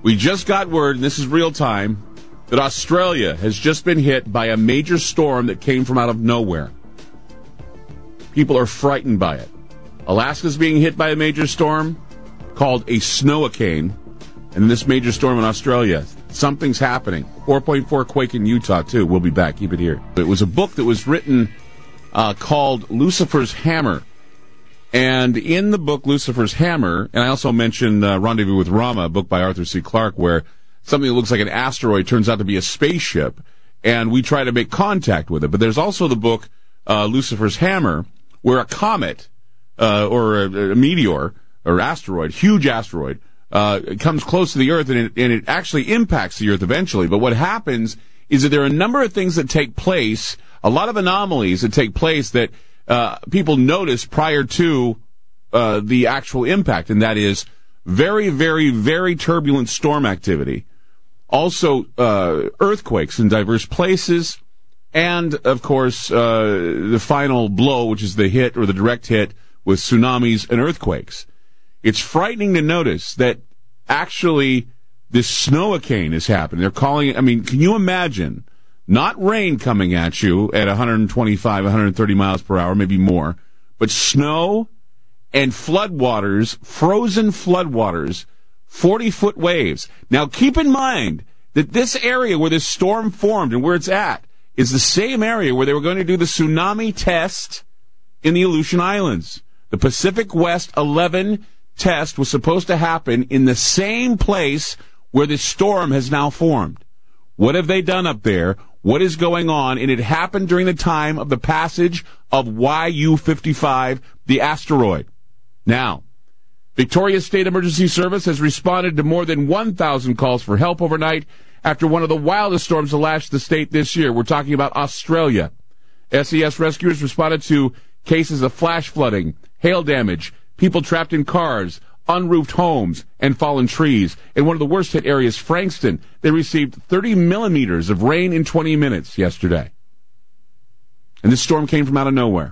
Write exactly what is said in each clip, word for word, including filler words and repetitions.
We just got word, and this is real time, that Australia has just been hit by a major storm that came from out of nowhere. People are frightened by it. Alaska's being hit by a major storm called a snowicane, and this major storm in Australia. Something's happening. four point four quake in Utah, too. We'll be back. Keep it here. It was a book that was written uh, called Lucifer's Hammer. And in the book Lucifer's Hammer, and I also mentioned uh, Rendezvous with Rama, a book by Arthur C. Clarke, where something that looks like an asteroid turns out to be a spaceship, and we try to make contact with it. But there's also the book uh, Lucifer's Hammer, where a comet uh, or a, a meteor or asteroid, huge asteroid, uh, comes close to the Earth, and it, and it actually impacts the Earth eventually. But what happens is that there are a number of things that take place, a lot of anomalies that take place that Uh, people notice prior to uh, the actual impact, and that is very, very, very turbulent storm activity. Also, uh, earthquakes in diverse places, and, of course, uh, the final blow, which is the hit or the direct hit with tsunamis and earthquakes. It's frightening to notice that actually this snowicane is happening. They're calling it, I mean, can you imagine? Not rain coming at you at one twenty-five, one thirty miles per hour, maybe more, but snow and floodwaters, frozen floodwaters, forty-foot waves. Now, keep in mind that this area where this storm formed and where it's at is the same area where they were going to do the tsunami test in the Aleutian Islands. The Pacific West eleven test was supposed to happen in the same place where this storm has now formed. What have they done up there? What is going on? And it happened during the time of the passage of Y U fifty-five, the asteroid. Now, Victoria State Emergency Service has responded to more than one thousand calls for help overnight after one of the wildest storms to lash the state this year. We're talking about Australia. S E S rescuers responded to cases of flash flooding, hail damage, people trapped in cars, unroofed homes, and fallen trees. In one of the worst hit areas, Frankston, they received thirty millimeters of rain in twenty minutes yesterday. And this storm came from out of nowhere.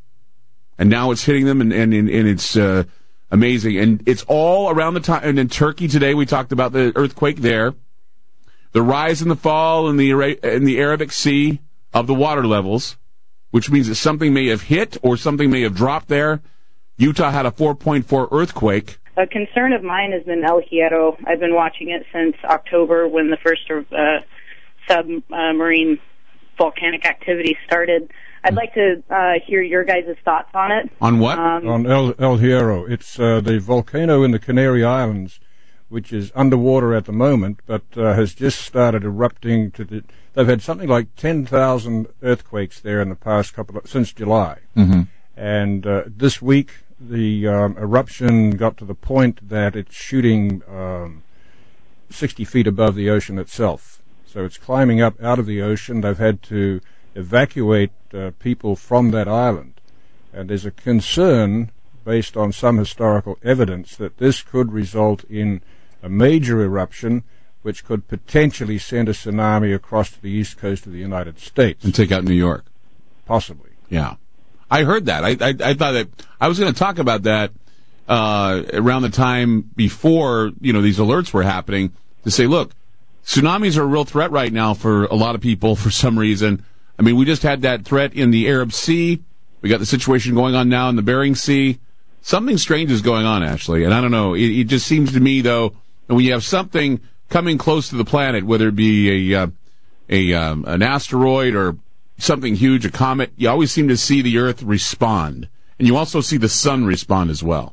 And now it's hitting them, and, and, and it's uh, amazing. And it's all around the time. And in Turkey today, we talked about the earthquake there. The rise and the fall in the, in the Arabic Sea of the water levels, which means that something may have hit or something may have dropped there. Utah had a four point four earthquake. A concern of mine has been El Hierro. I've been watching it since October when the first uh, submarine volcanic activity started. I'd like to uh, hear your guys' thoughts on it. On what? Um, on El, El Hierro. It's uh, the volcano in the Canary Islands, which is underwater at the moment, but uh, has just started erupting. To the, they've had something like ten thousand earthquakes there in the past couple of, since July. Mm-hmm. And uh, this week, the um, eruption got to the point that it's shooting um, sixty feet above the ocean itself. So it's climbing up out of the ocean. They've had to evacuate uh, people from that island. And there's a concern, based on some historical evidence, that this could result in a major eruption which could potentially send a tsunami across to the east coast of the United States. And take out New York. Possibly. Yeah. I heard that. I, I, I thought that I was going to talk about that uh, around the time before, you know, these alerts were happening, to say, look, tsunamis are a real threat right now for a lot of people for some reason. I mean, we just had that threat in the Arab Sea. We got the situation going on now in the Bering Sea. Something strange is going on, Ashley, and I don't know. It, it just seems to me, though, that when you have something coming close to the planet, whether it be a, uh, a um, an asteroid or something huge, a comet, you always seem to see the Earth respond. And you also see the sun respond as well.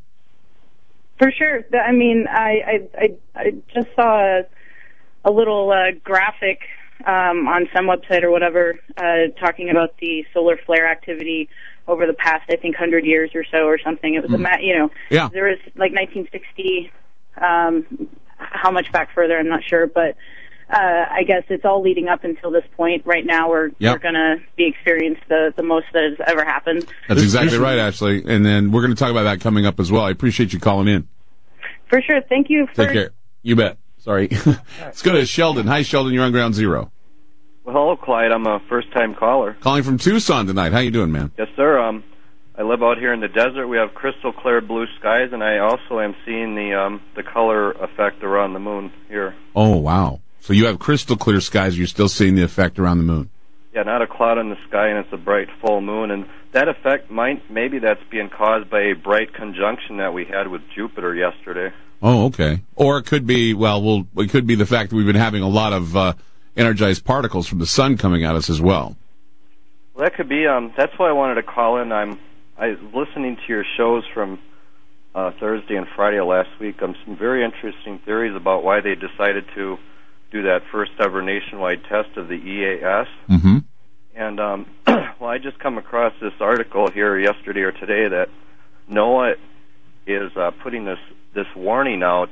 For sure. I mean, I I, I, I just saw a, a little uh, graphic um, on some website or whatever uh, talking about the solar flare activity over the past, I think, one hundred years or so or something. It was, mm. a, you know, yeah. there was like nineteen sixty, um, how much back further, I'm not sure, but Uh, I guess it's all leading up until this point. Right now, we're yep. we're going to be experiencing the, the most that has ever happened. That's exactly right, Ashley. And then we're going to talk about that coming up as well. I appreciate you calling in. For sure. Thank you. For... Take care. You bet. Sorry. Let's go to Sheldon. Hi, Sheldon. You're on Ground Zero. Well, hello, Clyde. I'm a first-time caller. Calling from Tucson tonight. How you doing, man? Yes, sir. Um, I live out here in the desert. We have crystal clear blue skies, and I also am seeing the um, the color effect around the moon here. Oh, wow. So you have crystal clear skies, you're still seeing the effect around the moon. Yeah, not a cloud in the sky, and it's a bright full moon. And that effect, might maybe that's being caused by a bright conjunction that we had with Jupiter yesterday. Oh, okay. Or it could be, well, well it could be the fact that we've been having a lot of uh, energized particles from the sun coming at us as well. Well, that could be. Um, that's why I wanted to call in. I'm I was listening to your shows from uh, Thursday and Friday of last week. Um, some very interesting theories about why they decided to do that first ever nationwide test of the E A S. Mm-hmm. And, um, well, I just come across this article here yesterday or today that NOAA is uh, putting this, this warning out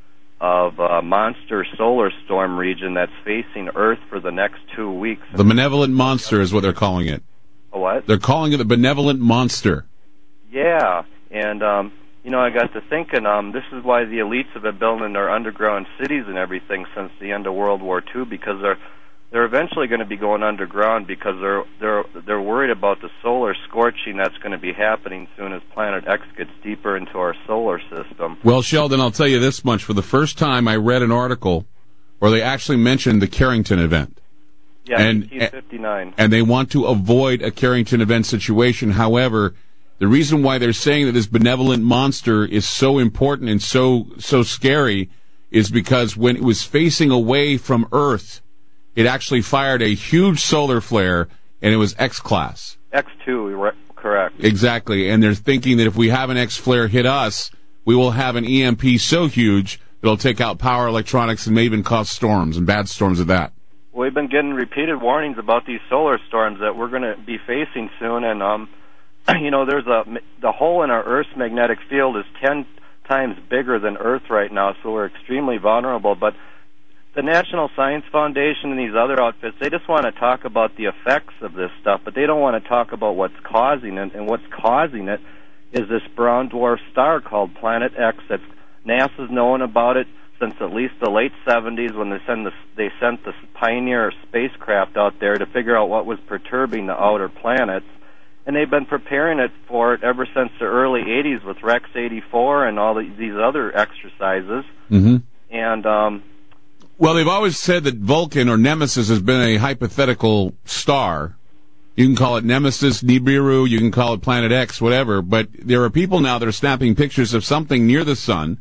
of a monster solar storm region that's facing Earth for the next two weeks. The benevolent monster is what they're calling it. A what? They're calling it the benevolent monster. Yeah, and, um, you know, I got to thinking, um, this is why the elites have been building their underground cities and everything since the end of World War Two, because they're they're eventually going to be going underground because they're they're they're worried about the solar scorching that's going to be happening soon as Planet X gets deeper into our solar system. Well, Sheldon, I'll tell you this much: for the first time, I read an article where they actually mentioned the Carrington event. Yeah, and, eighteen fifty-nine. And they want to avoid a Carrington event situation. However, the reason why they're saying that this benevolent monster is so important and so so scary is because when it was facing away from Earth, it actually fired a huge solar flare, and it was X-class. X two, correct. Exactly, and they're thinking that if we have an X-flare hit us, we will have an E M P so huge it'll take out power electronics and may even cause storms, and bad storms at that. We've been getting repeated warnings about these solar storms that we're going to be facing soon, and um, you know, there's a the hole in our Earth's magnetic field is ten times bigger than Earth right now, so we're extremely vulnerable. But the National Science Foundation and these other outfits, they just want to talk about the effects of this stuff, but they don't want to talk about what's causing it. And what's causing it is this brown dwarf star called Planet X. That's NASA's known about it since at least the late seventies when they send the, they sent the Pioneer spacecraft out there to figure out what was perturbing the outer planets. And they've been preparing it for it ever since the early eighties with Rex eighty-four and all the, these other exercises. Mm-hmm. And, um... Well, they've always said that Vulcan or Nemesis has been a hypothetical star. You can call it Nemesis, Nibiru, you can call it Planet X, whatever. But there are people now that are snapping pictures of something near the sun.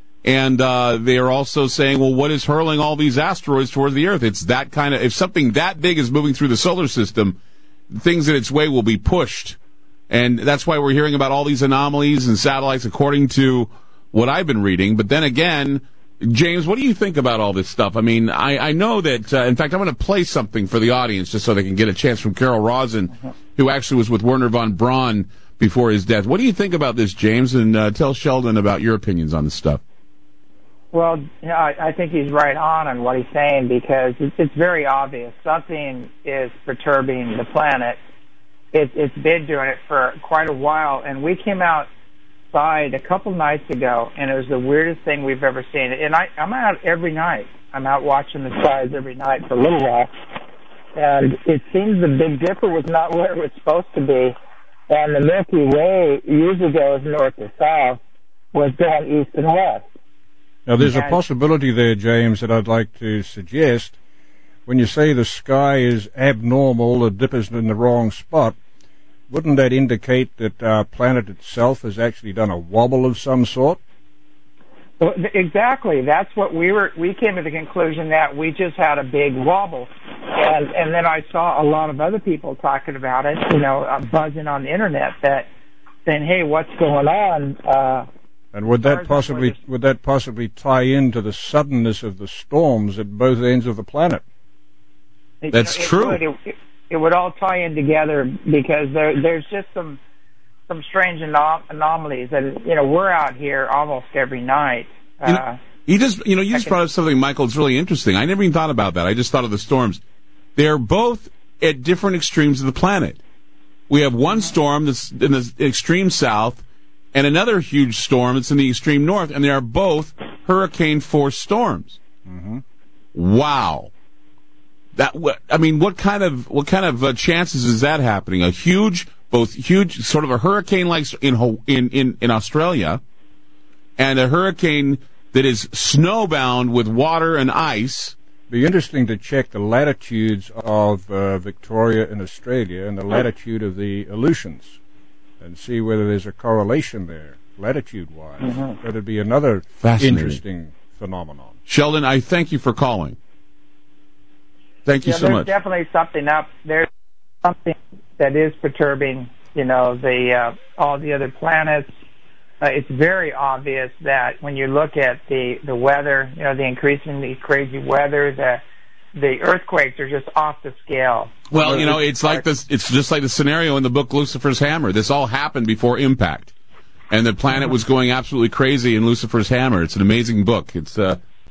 And uh, they are also saying, well, what is hurling all these asteroids towards the Earth? It's that kind of... If something that big is moving through the solar system, things in its way will be pushed. And that's why we're hearing about all these anomalies and satellites according to what I've been reading. But then again, James, what do you think about all this stuff? I mean, I, I know that, uh, in fact, I'm going to play something for the audience just so they can get a chance from Carol Rosen, who actually was with Werner von Braun before his death. What do you think about this, James? And uh, tell Sheldon about your opinions on this stuff. Well, yeah, I, I think he's right on on what he's saying because it's, it's very obvious. Something is perturbing the planet. It, it's been doing it for quite a while, and we came outside a couple nights ago, and it was the weirdest thing we've ever seen. And I, I'm out every night. I'm out watching the skies every night for Little Rock, and it seems the Big Dipper was not where it was supposed to be, and the Milky Way usually goes north to south, was going east and west. Now, there's a possibility there, James, that I'd like to suggest. When you say the sky is abnormal, the dipper's in the wrong spot, wouldn't that indicate that our planet itself has actually done a wobble of some sort? Well, exactly. That's what we were. We came to the conclusion that we just had a big wobble, and and then I saw a lot of other people talking about it. You know, uh, buzzing on the internet that saying, "Hey, what's going on?" Uh, And would that possibly would that possibly tie into the suddenness of the storms at both ends of the planet? It, That's it true. Would, it, it would all tie in together because there there's just some some strange anom- anomalies, and you know we're out here almost every night. Uh, you know, you just you know you just brought up something, Michael. It's really interesting. I never even thought about that. I just thought of the storms. They're both at different extremes of the planet. We have one storm that's in the extreme south, and another huge storm that's in the extreme north, and they are both hurricane-force storms. Mm-hmm. Wow. That I mean, what kind of what kind of uh, chances is that happening? A huge both huge, sort of a hurricane like in, Ho- in, in, in Australia, and a hurricane that is snowbound with water and ice. Be interesting to check the latitudes of uh, Victoria in Australia and the latitude of the Aleutians and see whether there's a correlation there, latitude-wise. Mm-hmm. That'd be another interesting phenomenon. Sheldon, I thank you for calling. Thank you yeah, so there's much. There's definitely something up. There's something that is perturbing, you know, the uh, all the other planets. Uh, it's very obvious that when you look at the, the weather, you know, the increasingly crazy weather, the the earthquakes are just off the scale. Well, you know, it's like this. It's just like the scenario in the book Lucifer's Hammer. This all happened before impact, and the planet was going absolutely crazy in Lucifer's Hammer. It's an amazing book. It's uh,